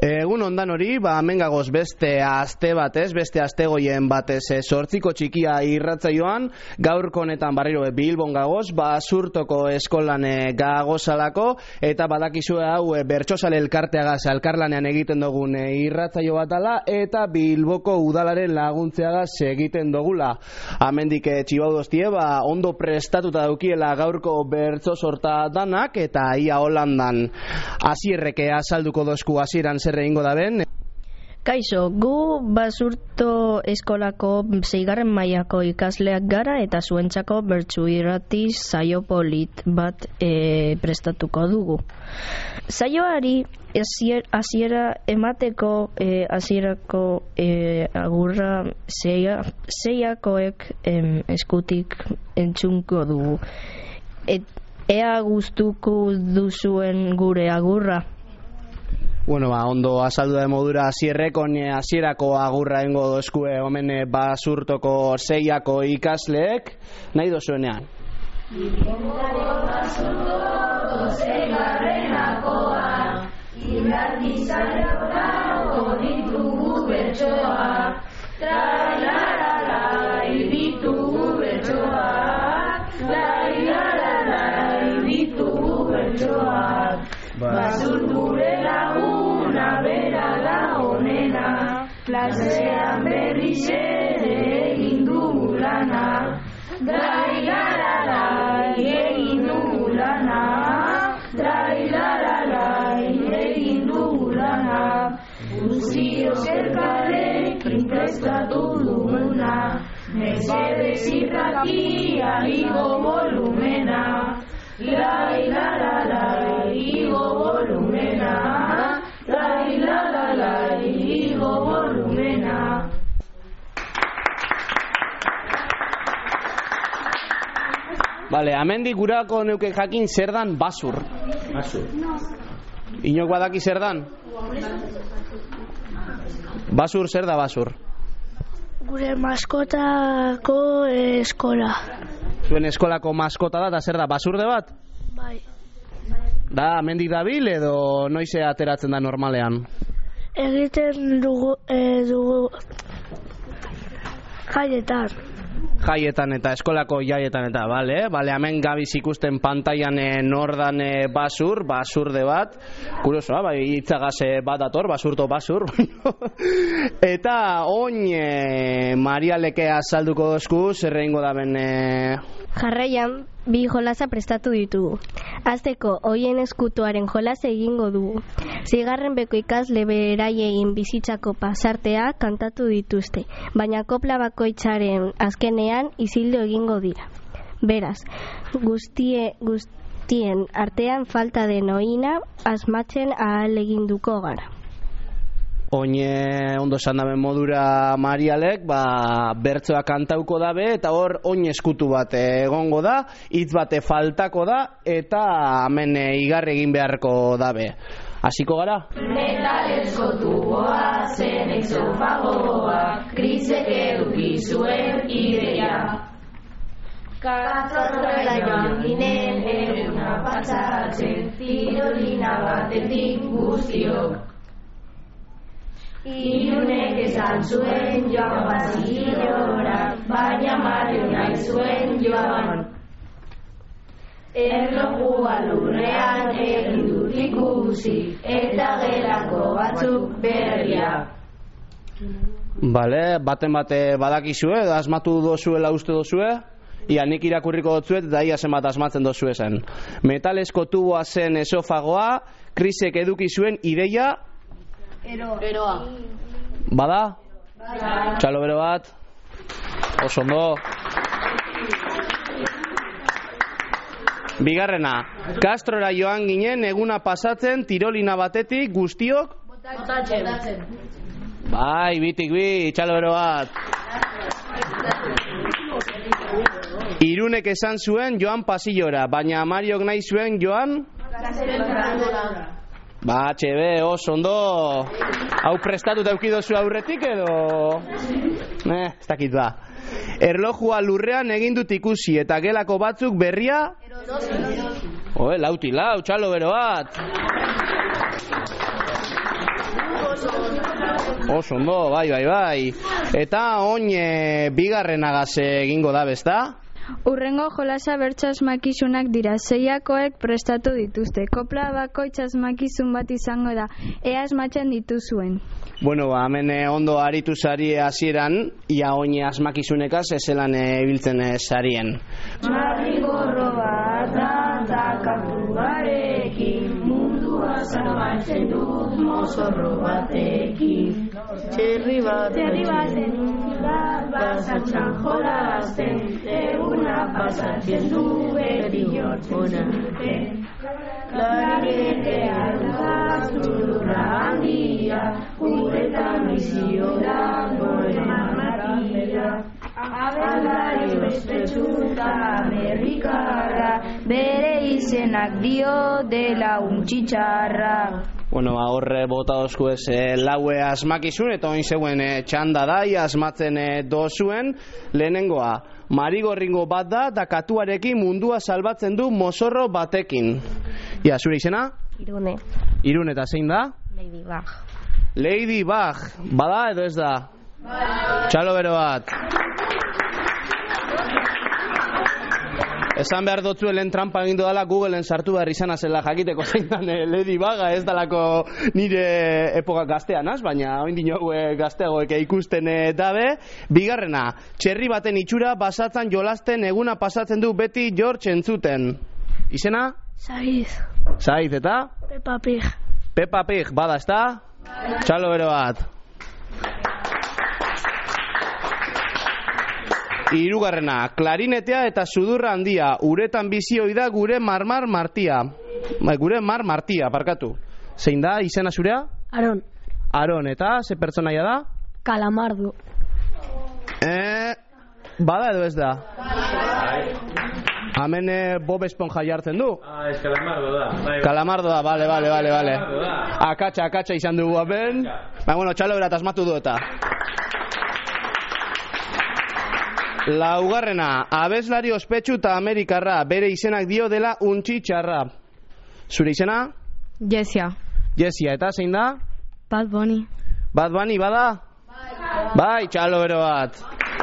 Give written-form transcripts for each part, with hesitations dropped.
Egun ondan hori, hemen gagoz beste aste batez, beste astegoien batez sortziko txikia irratzaioan, gaurko honetan barriro Bilbon gagoz, Basurtoko eskolan gagozalako, eta badakizue hau bertsozale elkarteagaz elkarlanean egiten dugun irratzaio bat ala, eta Bilboko udalaren laguntzeagaz egiten dugula. Hemendik txibaudoztie, ondo prestatuta daukiela gaurko bertso sorta danak, eta ia holandan Asierreke azalduko dozku hasieran zer egingo da ben. Kaixo, gu Basurto eskolako 6. mailako ikasleak gara eta zuentzako bertsu irrati saio polit bat prestatuko dugu. Saioari hasiera emateko hasierako agurra seiakoek eskutik entzungo dugu. Ea gustuko duzuen gure agurra. Bueno, ondo azaldu da modura Asierrekon hasierako agurra engo dozkue omen Basurtoko 6ako ikasleek, nahi dozuenean. Basurtoko 6akoa, irratizaiako ditugu bertsoa, trailaralai ditugu bertsoa, trailaralai ditugu bertsoa, Basurture laguna bera da honena, klasean berriz ere egin dugu lana, trailaralai egin dugu lana, trailaralai egin dugu lana, guztiok elkarrekin prestatu duguna, mesedez irratia igo volumena, trailaralai igo volumena, trailaralai igo volumena. Bale, hemendik gurako neuke jakin zer dan Basur. Inok badaki zer dan? Basur, zer da Basur? Gure maskotako eskola. Zuen eskolako maskota da, eta zer da, Basurde bat? Bai. Da, hemendik dabil edo noize ateratzen da normalean? Egiten dugu jaietan eta eskolako jaietan eta, bale, hemen gabiz ikusten pantailan nordan Basurde bat, kuriosoa, bai, hitzagaz bat dator, Basurto Basur, eta oin Marialeke azalduko dozku, zer egingo da ben... Jarraian, bi jolasa prestatu ditugu. Azteko, hoien eskutuaren jolas egingo dugu. 6. beko ikasle beraien bizitzako pasartea kantatu dituzte, baina kopla bakoitzaren azkenean isildu egingo dira. Beraz, guztien artean falta den oina asmatzen ahaleginduko gara. Oin ondo esan daben modura Marialek, bertsoa kantauko dabe, eta hor oin eskutu bat egongo da, hitz bate faltako da, eta hemen igarri egin beharko dabe. Hasiko gara? Metalezko tuboa, zen exofagoa, krisek eduki zuen ideia. Katzorra joan ginen eguna pasatzen, tirolina batetik guztiok. Irunek esan zuen joan bazilora, baina Mario nahi zuen joan. Erlojua lurrean egin dut ikusi, eta gelako batzuk berria. Bale, baten bate badakizue, asmatu dozuela uste dozue? Ia, nik irakurriko dotzuet, eta ia zenbat asmatzen dozue zen. Metalezko tuboa zen esofagoa, krisek eduki zuen ideia... Eroa. Bada? Txalo bero bat. Oso ondo. Bigarrena. Kastrora joan ginen eguna pasatzen tirolina batetik guztiok? Botatzen. Bai, bitik bi, txalo bero bat. Irunek esan zuen joan pasillora, baina Mariok nahi zuen joan... Txebe, oso ondo. Hau prestatuta eukidozu aurretik edo... ez dakit ba. Erlojua lurrean egin dut ikusi eta gelako batzuk berria... Lauti lau, txalo bero bat. Oso ondo, bai. Eta oin bigarrenagaz egingo da, bezta? Urrengo jolasa bertso asmakizunak dira, seiakoek prestatu dituzte. Kopla bakoitz asmakizun bat izango da, ea asmatzen dituzuen. Bueno, hemen ondo aritu sari hasieran, ia oin asmakizunekaz ezelan ibiltzen sarien. Marrigorro bat da kantuarekin, mundua salbatzen dut mozorro batekin. Txerri baten basatzen jolazten, eguna pasatzen du beti jortzen zuten. Klarinetea da zurra handia, guretan bizio da goren amatia. Abelari bestetsuta Amerikarra, bere izenak dio dela untxitxarra. Bueno, horre bota dozku ez laue asmakizun, eta oin zeuen txanda dai asmatzen dozuen. Lehenengoa, marigorringo bat da katuarekin mundua salbatzen du mozorro batekin. Ia, zure izena? Irune. Irune, eta zein da? Ladybug. Ladybug, bada edo ez da? Txalo bero bat. Esan behar dotzuelen trampa egin dudala Googleen sartu behar izan azela jakiteko zein dan Ladybuga, ez dalako nire epoka gazteanaz, baina oin dino gazteagoek ikusten dabe. Bigarrena, txerri baten itxura basatzen jolasten eguna pasatzen du beti George entzuten. Izena? Saiz. Saiz, eta? Peppa Pig. Peppa Pig, bada, ez da? Txalo bero bat. Hirugarrena, klarinetea eta sudurra handia, uretan bizi ohi da gure marmar martia. Gure mar martia, parkatu. Zein da, izena zurea? Aron. Aron, eta ze pertsonaia da? Kalamardo. Bada edo ez da? Hemen Bob Esponja jartzen du? Ez Kalamardo da. Kalamardo da, bale. Akatsa izan dugu hemen. Bueno, txalo berat asmatu du eta. Laugarrena, abeslari ospetsu eta Amerikarra, bere izenak dio dela untxitxarra. Zure izena? Jessia. Jessia, eta zein da? Bad Bunny. Bad Bunny, bada? Bai, txalo bero bat.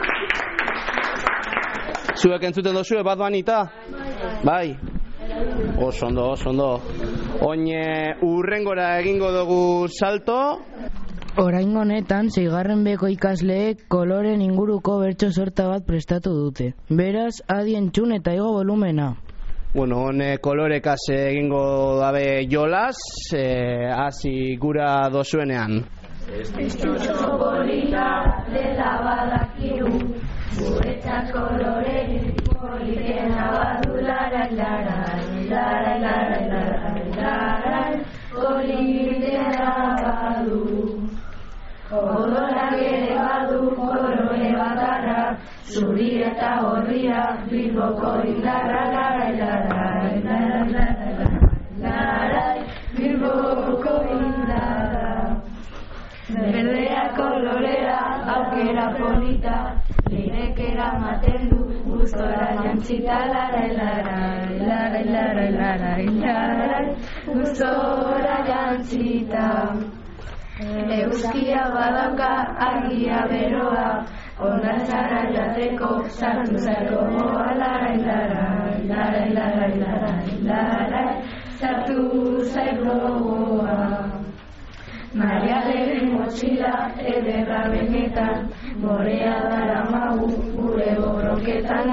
Zuek entzuten dozue Bad Bunny eta? Bai. Oso ondo. Oin urrengora egingo dugu salto. Oraingo honetan, 6. beko ikasleek koloren inguruko bertso sorta bat prestatu dute. Beraz, adi entzun eta igo volumena. Bueno, hone kolorekaz egingo dabe jolas, hasi gura dozuenean. Estutxo polita dela badakiru, guretzat kolore politena badu larai, politena badu. Odorak ere badu kolore bakarra, zuri eta horria Bilboko indarra larai, Bilboko indarra. Berdea kolorea, aukera polita, linek eramaten du, gustora jantzita larai, gustora jantzita. Euskia badauka argia beroa, ondatzara jateko sartu zako larai, sartu zaiko goa. Marialeren motxila ederra benetan, morea dara magu gure borroketan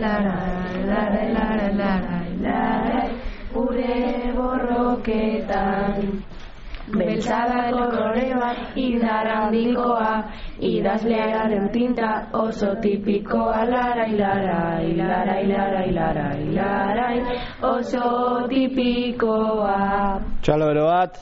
larai, gure borroketan. Beltzadako kolore bat indar handikoa, idazlearen tinta oso tipikoa larai, oso tipikoa. Txalo bero bat.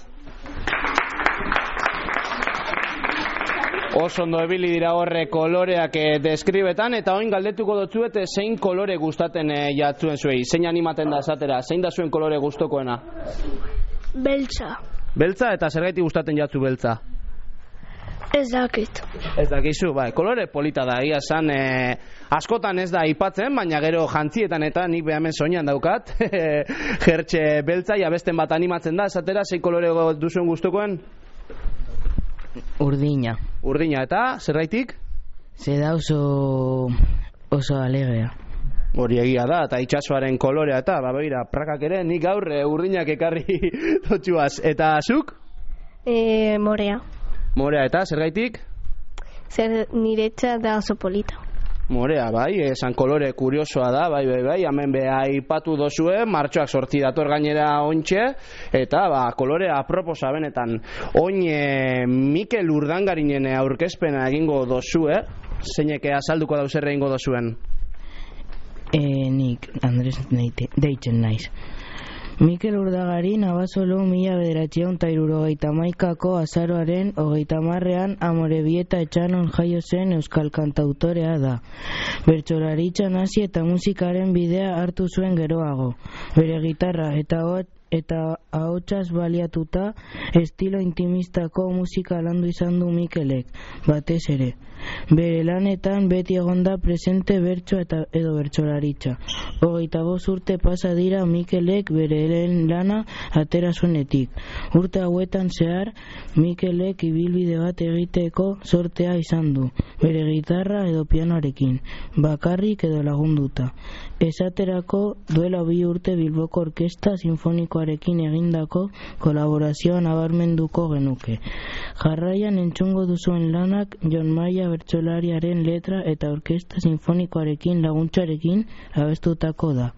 Oso ondo ebili dira horre koloreak deskribetan, eta oin galdetuko dotzuet zein kolore gustaten jatzuen zuei, zein animaten da esatera, zein da zuen kolore gustokoena? Beltza. Beltza, eta zergaiti gustaten jatzu beltza? Ez dakit. Ez dakizu, bai, kolore polita da, egia esan, askotan ez da aipatzen, baina gero jantzietan eta nik behamen soinan daukat, jertxe beltza, abesten bat animatzen da, esatera, zein kolore duzuen gustukoen? Urdina. Urdina, eta zerraitik? Ze da oso alegrea. Hori egia da, eta itsasoaren kolorea eta, begira, prakak ere, nik gaur urdinak ekarri dotxuaz. Eta zuk? Morea. Morea, eta zergaitik? Zer niretza da oso polita. Morea, bai, esan kolore kuriosoa da, bai, hemen beha aipatu dozue, martxoak sortzi dator gainera ontxe, eta kolorea aproposa benetan. Oin Mikel Urdangarinen aurkezpena egingo dozue, zeinek azalduko dauzerre egingo dozuen? Nik, Andres deitzen naiz. Mikel Urdagarin Abasolo 1971ko azaroaren 30ean Amorebieta etxanon jaio zen euskal kantautorea da. Bertsolaritzan hasi eta musikaren bidea hartu zuen geroago. Bere gitarra eta ahotsaz baliatuta estilo intimistako musika landu izan du Mikelek, batez ere. Bere lanetan beti egonda presente bertso edo bertsolaritza. 25 urte pasa dira Mikelek bere lehen lana atera zuenetik. Urte hauetan zehar Mikelek ibilbide bat egiteko sortea izan du, bere gitarra edo pianoarekin, bakarrik edo lagunduta. Esaterako duela 2 urte Bilboko Orkestra Sinfonikoarekin egindako kolaborazioa nabarmenduko genuke. Jarraian entzungo duzuen lanak Jon Maia bertsolariaren letra eta Orkestra Sinfonikoarekin laguntzarekin abestutako da.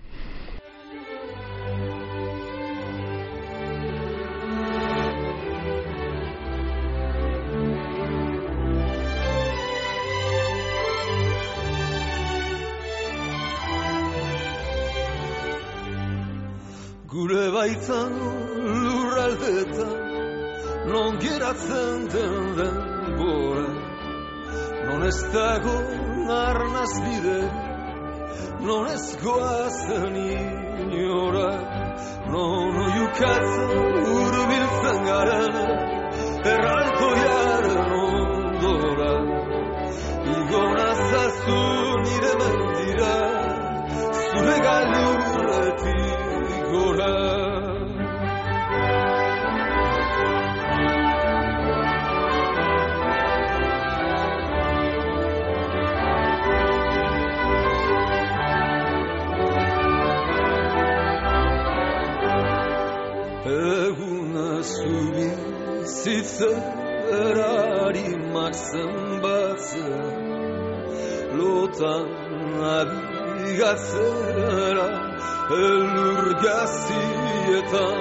Gure baitan lurraldetan non geratzen den denbora, non ez dago arnaz bide, non ez goazen inora, non oiukatzen urbiltzen garen erraltoiaren ondora. Igona zazu nire mendira, zure gailurretik gora. Eguna zubi zitzerari zenbatzea, lotan abigatzera elur gazietan.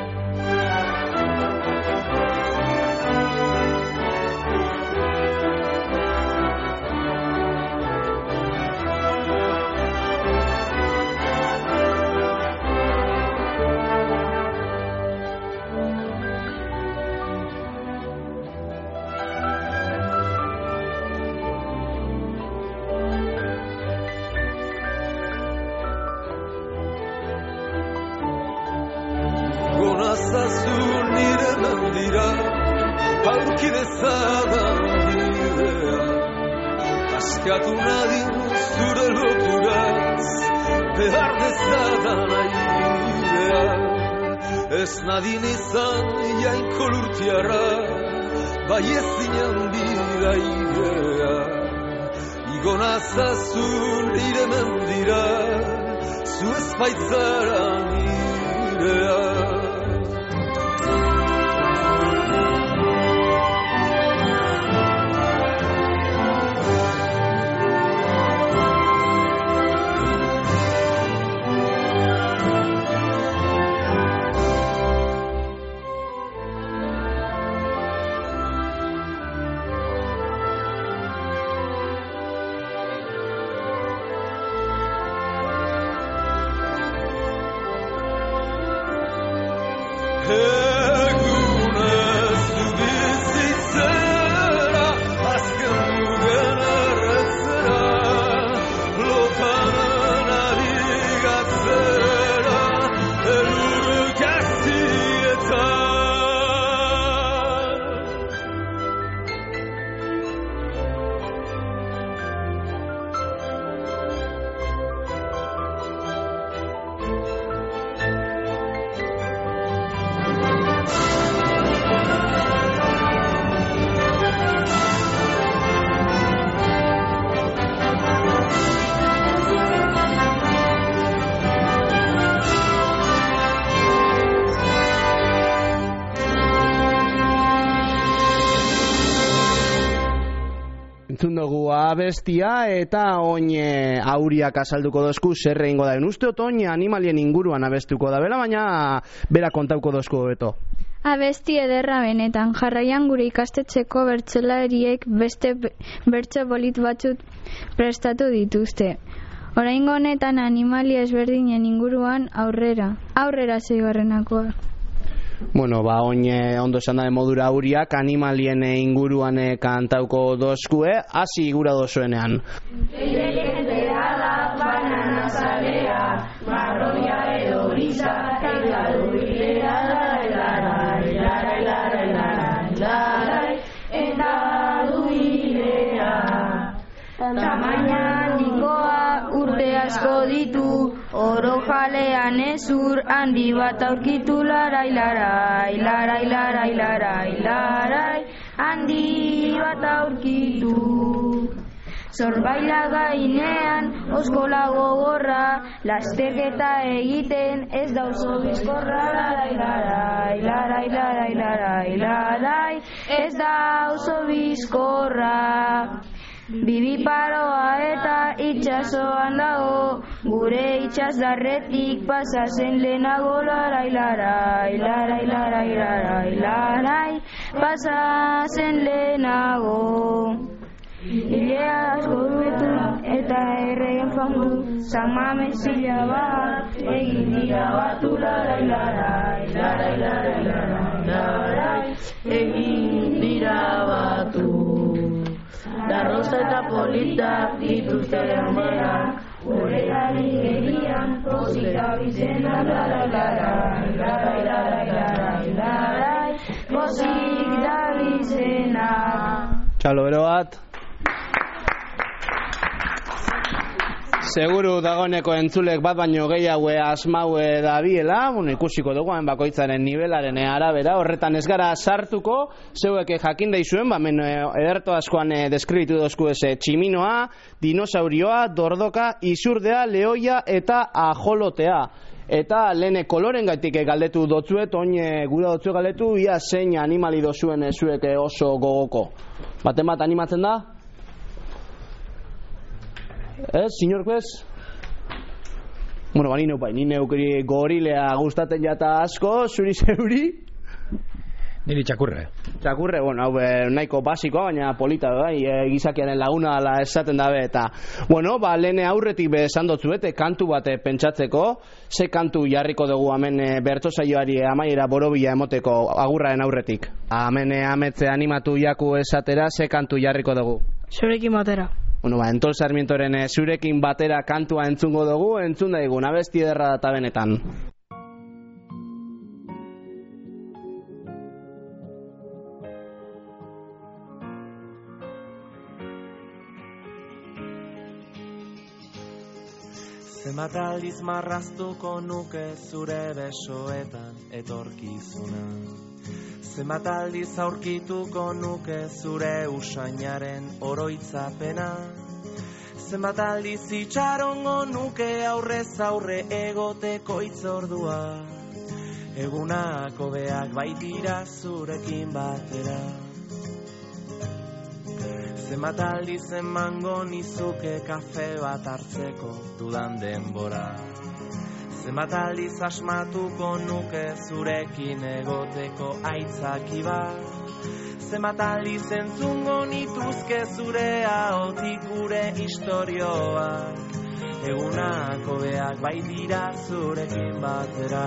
Askatu nadin zure loturaz, behar dezadan airea. Ez nadin izan jainko lurtiarra, bai ez zinen bidaidea. Igonazazun nire mendira, zu ez baitzara nirea. entzun dugu abestia eta oin auriak azalduko dozku zer egingo da. Usteot oin animalien inguruan abestuko da bela, baina bera kontauko dozku beto. Abesti ederra benetan, jarraian gure ikastetxeko bertsolariek beste bertso polit batzuk prestatu dituzte. Oraingo honetan animalia ezberdinen inguruan aurrera 6. Bueno, oin ondo esan da modura auriak animalien inguruan kantauko dozkue, hasi gura dozuenean. Leileken behala, banana zalea, marroia edo brisa, eta duilea, eta duilea. Tamaina handikoa urte asko ditu, oro jalean ezur handi bat aurkitu larai, handi bat aurkitu. Zorbaila gainean, oskola gogorra, lasterketa egiten ez da oso bizkorra, ez da oso bizkorra. Bibiparoa eta itxasoan dago, gure itxasdarretik pasazen lehenago, pasazen lehenago. Ilea asko duetu eta erregen fandu, San Mames zila bat, egin dira batu, egin dira batu. Da rosa eta polita dituzte handean, horregari gerian, posita bizena, posik da bizena. Txalo bero bat. Seguru dagoeneko entzulek bat baino gehiago asmaue da biela, ikusiko dugu bakoitzaren nivelaren arabera, horretan ez gara sartuko, zeuek jakin daizuen, hemen ederto askoan deskribitu dozku tximinoa, dinosaurioa, dordoka, izurdea, lehoia eta ajolotea. Eta lehen koloren gaitik galdetu dotzuet, oin gura dotzuet galdetu, ia zein animali dozuen zuek oso gogoko. Baten bat animatzen da? Señor Quez? Bueno, ni neukri gorilea gustaten jata asko, zuri zeuri? Niri txakurre. Txakurre, bueno, hau nahiko basikoa, baina polita gizakiaren laguna ala esaten dabe eta. Bueno, lehen aurretik esan dotzuet, kantu bat pentsatzeko, ze kantu jarriko dugu hemen bertso saioari amaiera borobila emoteko agurraren aurretik. Hemen ametze animatu jaku esatera, ze kantu jarriko dugu? Zurekin batera. Bueno, Entol Sarmientoren zurekin batera kantua entzungo dugu, entzun daigun, abesti ederra data benetan. Zenbat aldiz marraztuko nuke zure besoetan etorkizuna. Zenbat aldiz aurkituko nuke zure usainaren oroitzapena. Zenbat aldiz itxarongo nuke aurrez aurre egoteko itzordua. Egunak hobeak baitira zurekin batera. Zenbat aldiz emango nizuke kafe bat hartzeko dudan denbora. Zenbat aldiz asmatuko nuke zurekin egoteko aitzaki bat. Zenbat aldiz entzungo nituzke zure ahotik gure istorioak. Egunak hobeak baitira zurekin batera.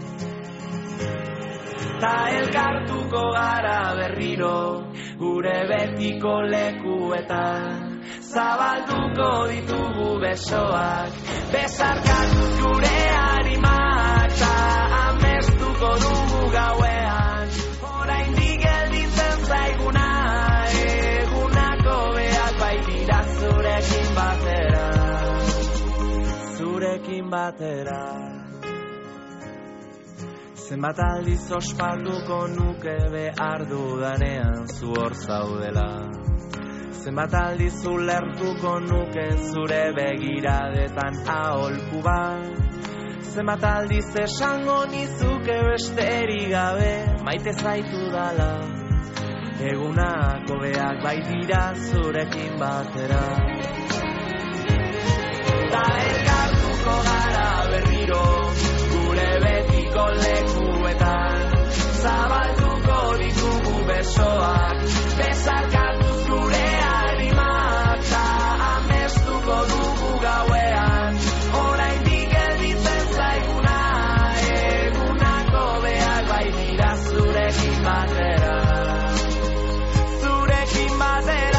Ta elkartuko gara berriro, gure betiko lekuetan. Zabalduko ditugu besoak, besarkatuz gure harimak. Ta amestuko dugu gauean, oraindik gelditzen zaiguna. Egunako beak baitira zurekin batera, zurekin batera. Zenbat aldiz ospatuko nuke behar dudanean zu hor zaudela. Zenbat aldiz ulertuko nuke zure begiradetan aholku bat. Zenbat aldiz esango nizuke besterik gabe maite zaitu dala. egunak hobeak baitira zurekin batera. Ta elkartuko gara berriro, gure betiko lekuetan, zabalduko ditugu besoak, besarkatu zure arimak, ta amestuko dugu gauean, oraindik gelditzen zaiguna, egunako beak baitira zurekin batera, zurekin batera.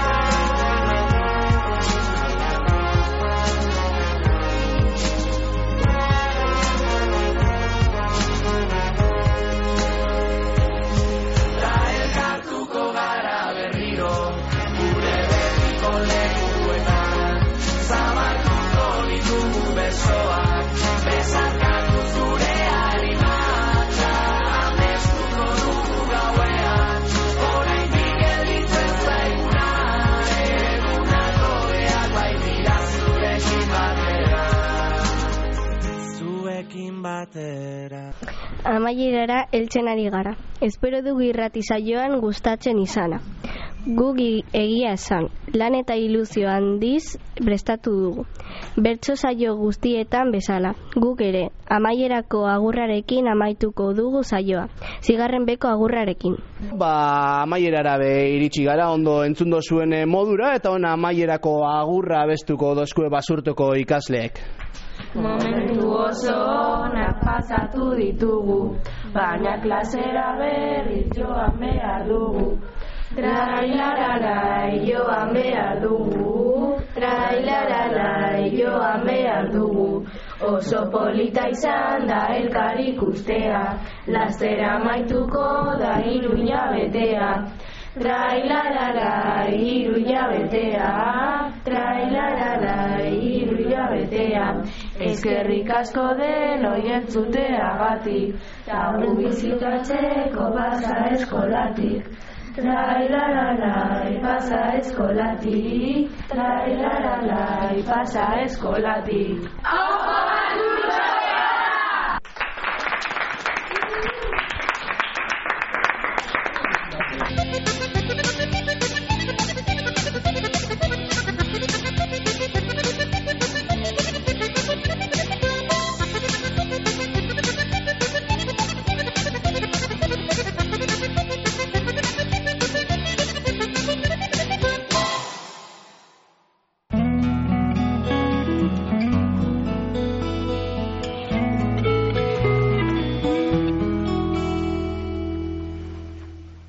Amaierara heltzen ari gara. Espero dugu irrati saioan gustatzen izana. Gugi egia esan, lan eta iluzio handiz prestatu dugu. Bertso saio guztietan bezala, guk ere, amaierako agurrarekin amaituko dugu saioa. Zigarren beko agurrarekin. Amaierara iritsi gara, ondo entzundo zuen modura, eta ona amaierako agurra abestuko dozkue basurtoko ikasleek. Momentu oso onak pasatu ditugu, baina klasera berriz joan behar dugu. Trailararai joan behar dugu, trailararai joan behar dugu. Oso polita izan da elkar ikustea, lastera amaituko da 3 hilabetea. Trailararai 3 hilabetea, trailararai 3 hilabetea. Eskerrik asko denoi entzuteagatik, ta gu bizitatzeko pasa eskolatik. Trailararai pasa eskolatik, trailararai pasa eskolatik.